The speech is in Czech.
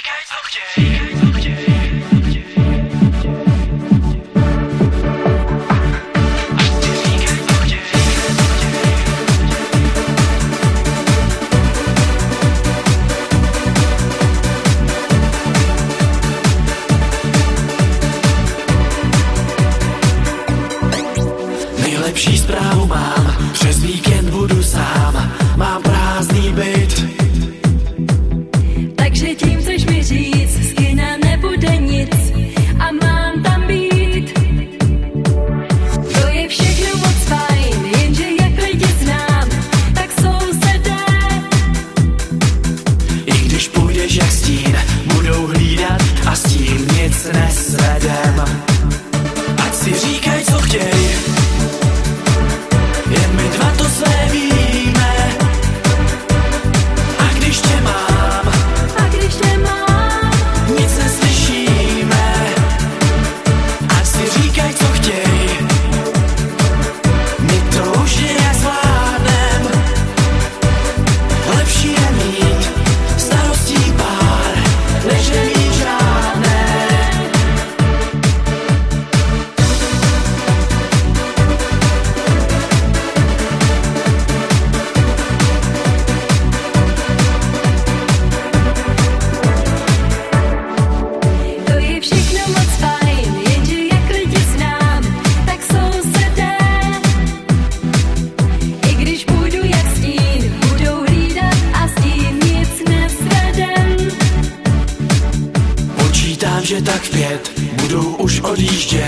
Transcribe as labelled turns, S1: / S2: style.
S1: Nejlepší zprávu mám, přes víkend budu sám, mám prázdný byt.
S2: Takže tím chceš mi říct, z kina nebude nic a mám tam být. To je všechno moc fajn, jenže jak lidi znám, tak sousedé.
S1: I když půjdeš jak stín, budou hlídat a s tím nic nesvedem. Ať si říkaj, co chtěj, jen my dva to své víme. A když tě mám, nic neslyšíme. Ať si říkaj, co chtěj, my to už nějak zvládnem. Lepší je mít starostí pár, než nemít žádné.
S2: To je všechno moc fajn, jenže jak lidi znám, tak sousedé. I když půjdu jak stín, budou hlídat a s tím nic nesvedem.
S1: Počítám, že tak v 5 budou už odjíždět.